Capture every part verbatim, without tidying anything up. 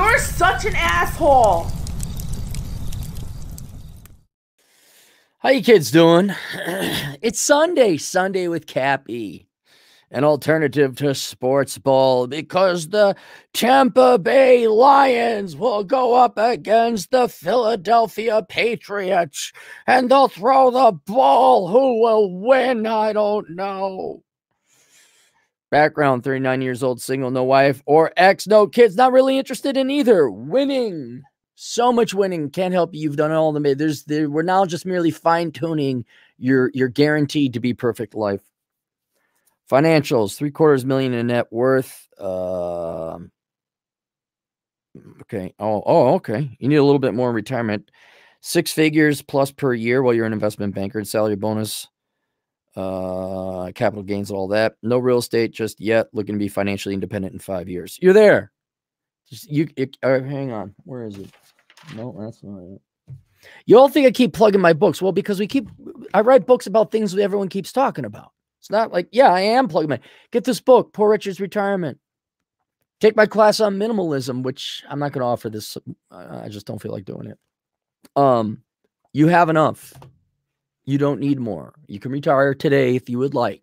You're such an asshole. How you kids doing? It's Sunday, Sunday with Cappy, an alternative to sports ball because the Tampa Bay Lions will go up against the Philadelphia Patriots and they'll throw the ball. Who will win? I don't know. Background, thirty-nine years old, single, no wife or ex, no kids, not really interested in either. Winning. So much winning, can't help you. You've done all the there's there. We're now just merely fine tuning your your guaranteed to be perfect life. Financials: three quarters million in net worth. Uh, okay. Oh, oh, okay. You need a little bit more in retirement. Six figures plus per year while you're an investment banker and salary bonus, uh, capital gains, all that. No real estate just yet. Looking to be financially independent in five years. You're there. Just you. It, uh, hang on. Where is it? No, that's not it. You all think I keep plugging my books. Well, because we keep, I write books about things that everyone keeps talking about. It's not like, yeah, I am plugging my, get this book, Poor Richard's Retirement. Take my class on minimalism, which I'm not going to offer this. I just don't feel like doing it. Um, you have enough. You don't need more. You can retire today if you would like.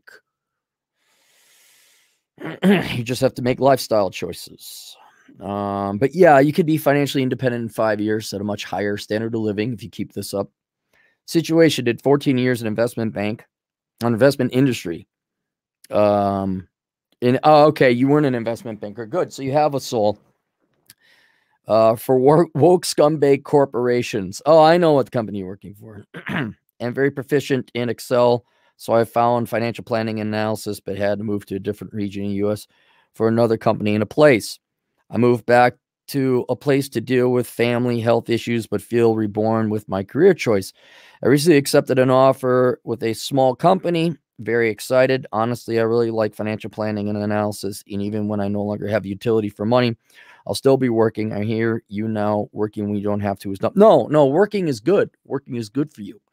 You just have to make lifestyle choices. Um, but yeah, you could be financially independent in five years at a much higher standard of living if you keep this up. Situation: did fourteen years in investment bank, on investment industry. Um, in oh, okay, you weren't an investment banker. Good, so you have a soul. Uh, for work, woke scumbag corporations. Oh, I know what company you're working for. And very proficient in Excel. So I found financial planning and analysis, but had to move to a different region in the U S for another company in a place. I moved back to a place to deal with family health issues, but feel reborn with my career choice. I recently accepted an offer with a small company. Very excited. Honestly, I really like financial planning and analysis. And even when I no longer have utility for money, I'll still be working. I hear you now working when you don't have to is not. No, no, working is good. Working is good for you.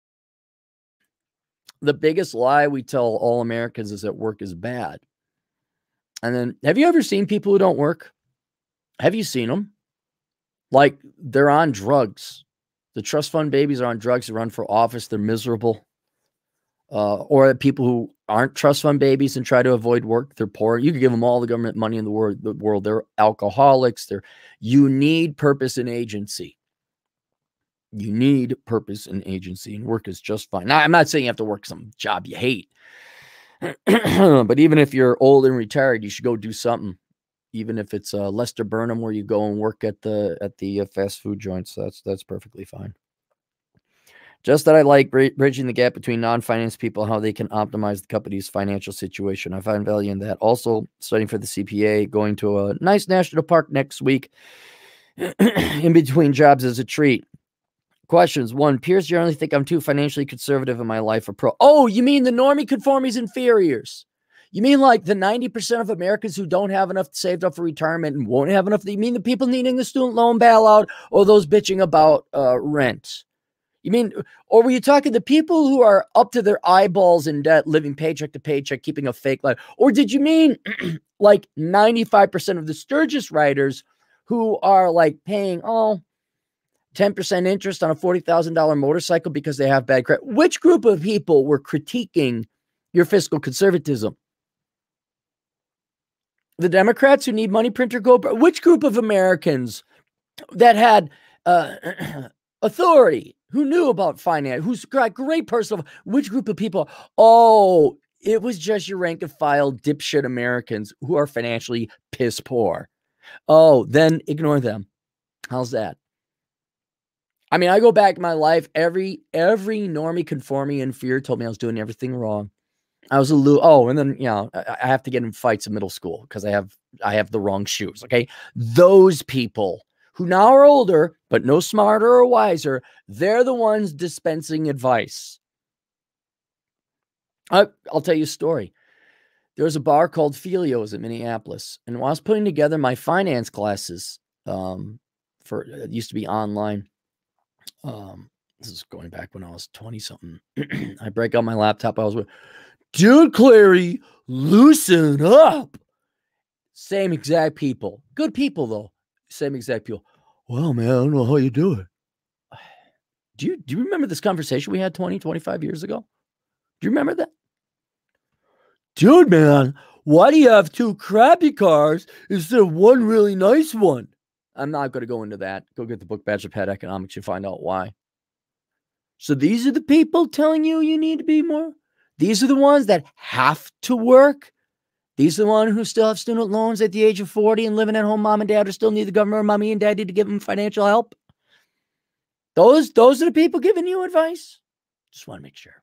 The biggest lie we tell all Americans is that work is bad. And then, have you ever seen people who don't work? Have you seen them? Like, they're on drugs. The trust fund babies are on drugs. They run for office. They're miserable. Uh, or people who aren't trust fund babies and try to avoid work. They're poor. You can give them all the government money in the world. The world. They're alcoholics. They're, you need purpose and agency. You need purpose and agency, and work is just fine. Now, I'm not saying you have to work some job you hate. But even if you're old and retired, you should go do something. Even if it's uh, Lester Burnham, where you go and work at the at the uh, fast food joints, that's that's perfectly fine. Just that I like bridging the gap between non-finance people, how they can optimize the company's financial situation. I find value in that. Also, studying for the C P A, going to a nice national park next week. In between jobs is a treat. Questions. One, peers generally think I'm too financially conservative in my life. Or pro. Oh, you mean the normie conformies inferiors? You mean like the ninety percent of Americans who don't have enough saved up for retirement and won't have enough? You mean the people needing the student loan bailout or those bitching about uh, rent? You mean, or were you talking to people who are up to their eyeballs in debt, living paycheck to paycheck, keeping a fake life? Or did you mean like ninety-five percent of the Sturgis writers who are like paying, oh, ten percent interest on a forty thousand dollar motorcycle because they have bad credit? Which group of people were critiquing your fiscal conservatism? The Democrats who need money printer go, which group of Americans that had uh, authority, who knew about finance, who's got great personal, which group of people? Oh, it was just your rank and file dipshit Americans who are financially piss poor. Oh, then ignore them. How's that? I mean, I go back in my life, every, every normie, conforming, and fear told me I was doing everything wrong. I was a little, oh, and then, you know, I have to get in fights in middle school because I have, I have the wrong shoes. Okay. Those people who now are older, but no smarter or wiser, they're the ones dispensing advice. I, I'll tell you a story. There was a bar called Filio's in Minneapolis. And while I was putting together my finance classes, um, for, it used to be online. Um, this is going back when I was twenty something. I break out my laptop. I was with, dude, Clary, loosen up. Same exact people. Good people, though. same exact people. Well, man, I don't know how you do it. Do you, do you remember this conversation we had twenty, twenty-five years ago? Do you remember that? Dude, man, why do you have two crappy cars instead of one really nice one? I'm not going to go into that. Go get the book Bachelor Pad Economics. You find out why. So these are the people telling you you need to be more. These are the ones that have to work. These are the ones who still have student loans at the age of forty and living at home. Mom and dad or still need the government or mommy and daddy to give them financial help. Those, those are the people giving you advice. Just want to make sure.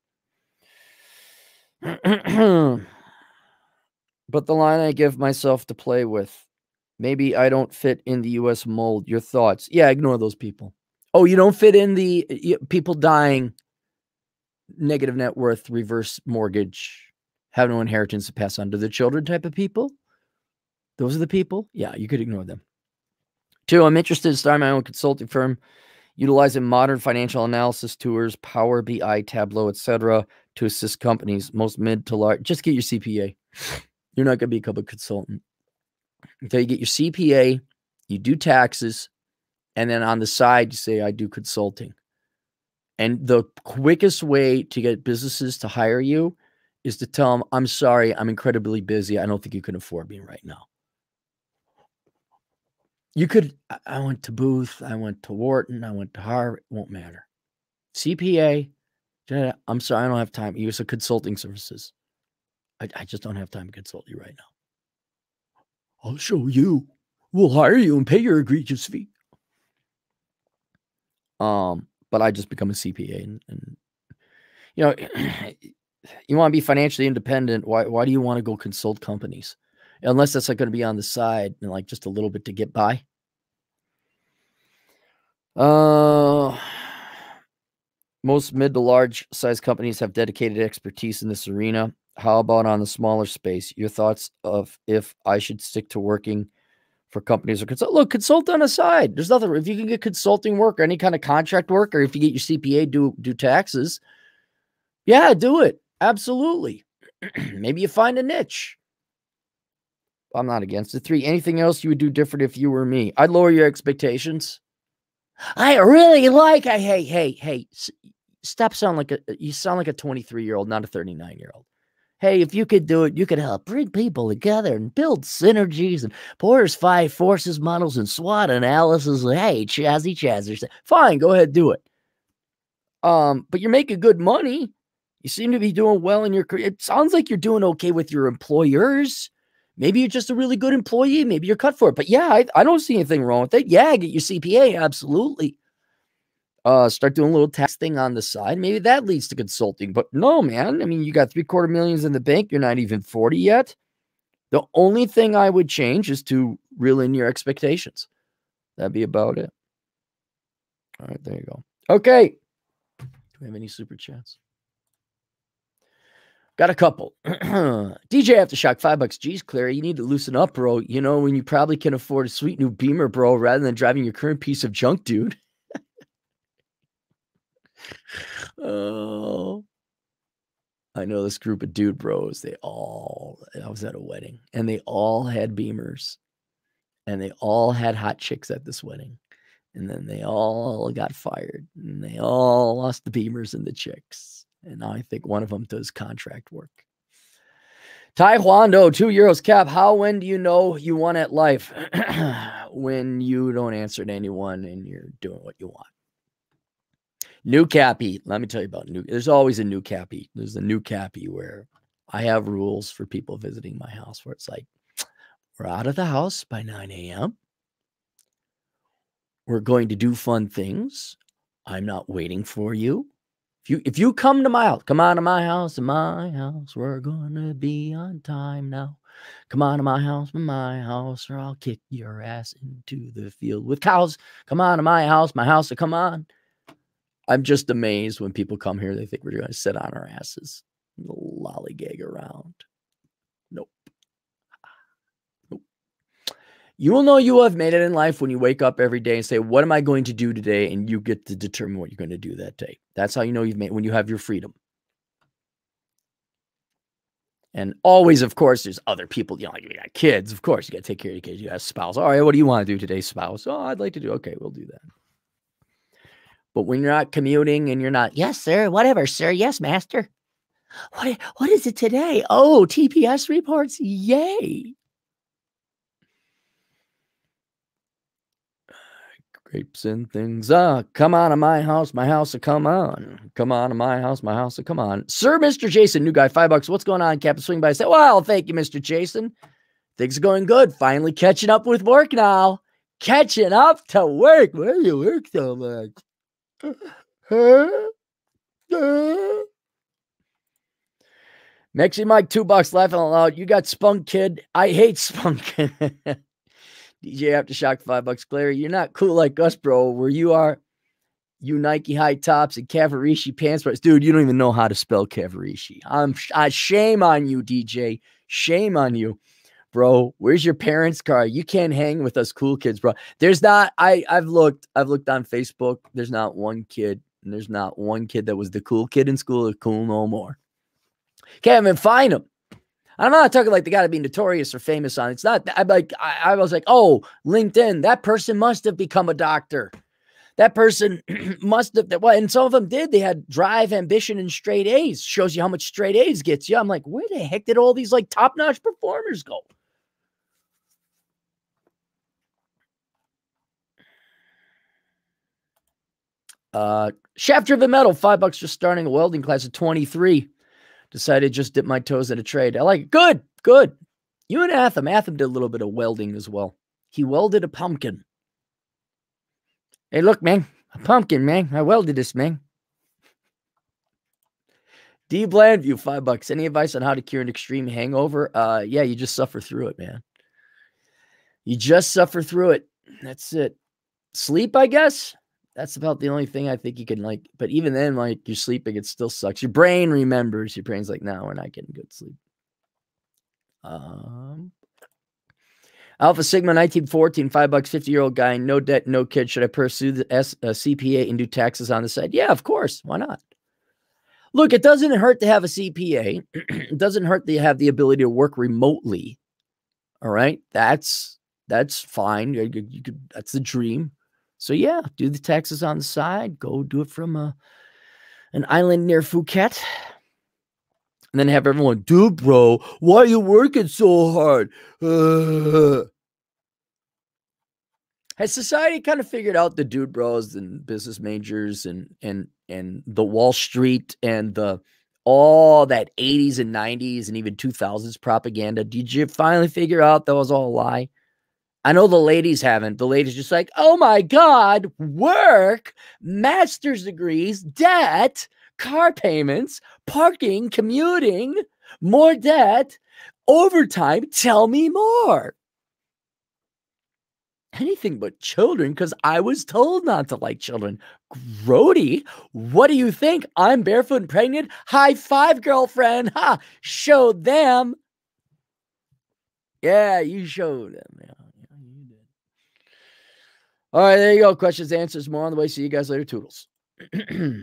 But the line I give myself to play with, maybe I don't fit in the U S mold. Your thoughts? Yeah, ignore those people. Oh, you don't fit in the you, people dying, negative net worth, reverse mortgage, have no inheritance to pass on to their children type of people? Those are the people? Yeah, you could ignore them. Two, I'm interested in starting my own consulting firm, utilizing modern financial analysis tools, Power B I, Tableau, et cetera, to assist companies, most mid to large. Just get your C P A. You're not going to become a consultant until you get your C P A, you do taxes, and then on the side, you say, I do consulting. And the quickest way to get businesses to hire you is to tell them, I'm sorry, I'm incredibly busy. I don't think you can afford me right now. You could, I went to Booth, I went to Wharton, I went to Harvard, it won't matter. C P A, I'm sorry, I don't have time. Use of consulting services. I, I just don't have time to consult you right now. I'll show you. We'll hire you and pay your egregious fee. Um, but I just become a C P A, and, and you know, you want to be financially independent. Why? Why do you want to go consult companies? Unless that's like going to be on the side and like just a little bit to get by. Uh, most mid to large size companies have dedicated expertise in this arena. How about on the smaller space? Your thoughts of if I should stick to working for companies or consult? Look, consult on a side. There's nothing. If you can get consulting work or any kind of contract work, or if you get your C P A, do do taxes. Yeah, do it. Absolutely. Maybe you find a niche. I'm not against it. Three, anything else you would do different if you were me? I'd lower your expectations. I really like, I, hey, hey, hey, stop sounding like a, you sound like a twenty-three year old, not a thirty-nine year old. Hey, if you could do it, you could help bring people together and build synergies and Porter's five forces models and SWOT analysis. Hey, Chazzy Chazzer. Fine, go ahead, do it. Um, but you're making good money. You seem to be doing well in your career. It sounds like you're doing okay with your employers. Maybe you're just a really good employee. Maybe you're cut for it. But yeah, I, I don't see anything wrong with it. Yeah, get your C P A. Absolutely. Uh, start doing a little tax thing on the side. Maybe that leads to consulting. But no, man. I mean, you got three quarter millions in the bank. You're not even forty yet. The only thing I would change is to reel in your expectations. That'd be about it. All right, there you go. Okay. Do we have any super chats? Got a couple. D J Aftershock, five bucks. Geez, Clary, you need to loosen up, bro. You know, when you probably can afford a sweet new Beamer, bro, rather than driving your current piece of junk, dude. Oh, I know this group of dude bros. They all, I was at a wedding and they all had Beamers and they all had hot chicks at this wedding. And then they all got fired and they all lost the Beamers and the chicks. And now I think one of them does contract work. Taekwondo, two euros cap. How, when do you know you won at life? When you don't answer to anyone and you're doing what you want. New Cappy. Let me tell you about new. There's always a new Cappy. There's a new Cappy where I have rules for people visiting my house where it's like, we're out of the house by nine A M We're going to do fun things. I'm not waiting for you. If you if you come to my house, come on to my house, in my house, we're gonna be on time now. Come on to my house, in my house, or I'll kick your ass into the field with cows. Come on to my house, my house, so come on. I'm just amazed when people come here, they think we're going to sit on our asses and lollygag around. Nope. Nope. You will know you have made it in life when you wake up every day and say, what am I going to do today? And you get to determine what you're going to do that day. That's how you know you've made, when you have your freedom. And always, of course, there's other people, you know, like you got kids, of course, you got to take care of your kids. You got a spouse. All right, what do you want to do today, spouse? Oh, I'd like to do, okay, we'll do that. But when you're not commuting and you're not, yes, sir, whatever, sir, yes, master. What, what is it today? Oh, T P S reports, yay. Grapes and things. Ah, come on to my house, my house, so come on. Come on to my house, my house, so come on. Sir, Mister Jason, new guy, five bucks. What's going on, Captain Swing by? I said, well, thank you, Mister Jason. Things are going good. Finally catching up with work now. Catching up to work. Where do you work so much? Huh? Huh? Mexi Mike, two bucks, laughing out loud. You got Spunk Kid. I hate Spunk Kid. D J Aftershock, five bucks. Clary, you're not cool like us, bro. Where you are, you Nike high tops and Cavarishi pants. Dude, you don't even know how to spell Cavarishi. I'm I, shame on you, D J. Shame on you, bro. Where's your parents' car? You can't hang with us cool kids, bro. There's not, I, I've looked, I've looked on Facebook. There's not one kid, and there's not one kid that was the cool kid in school that's cool no more. Can't even find them. I'm not talking like they got to be notorious or famous on. It's not. I'm like, I, I was like, oh, LinkedIn. That person must have become a doctor. That person must have. Well, and some of them did. They had drive, ambition, and straight A's. Shows you how much straight A's gets you. I'm like, where the heck did all these like top-notch performers go? Uh, Shaft Driven Metal, five bucks for starting a welding class at twenty-three. Decided just dip my toes in a trade. I like it. Good, good. You and Atham. Atham did a little bit of welding as well. He welded a pumpkin. Hey, look, man. A pumpkin, man. I welded this, man. D Blandview, five bucks. Any advice on how to cure an extreme hangover? Uh, yeah, you just suffer through it, man. You just suffer through it. That's it. Sleep, I guess. That's about the only thing I think you can like, but even then, like you're sleeping, it still sucks. Your brain remembers. Your brain's like, no, we're not getting good sleep. Um, Alpha Sigma nineteen fourteen, five bucks, fifty year old guy, no debt, no kid. Should I pursue the S, uh, C P A and do taxes on the side? Yeah, of course. Why not? Look, it doesn't hurt to have a C P A. It doesn't hurt to have the ability to work remotely. All right. That's, that's fine. You, you, you could, that's the dream. So, yeah, do the taxes on the side. Go do it from a, an island near Phuket. And then have everyone, dude, bro, why are you working so hard? Uh. Has society kind of figured out the dude bros and business majors and and and the Wall Street and the all that eighties and nineties and even two thousands propaganda? Did you finally figure out that was all a lie? I know the ladies haven't. The ladies just like, oh my God, work, master's degrees, debt, car payments, parking, commuting, more debt, overtime. Tell me more. Anything but children, because I was told not to like children. Grody, what do you think? I'm barefoot and pregnant? High five, girlfriend. Ha! Show them. Yeah, you showed them. Yeah. All right, there you go. Questions, answers, more on the way. See you guys later. Toodles.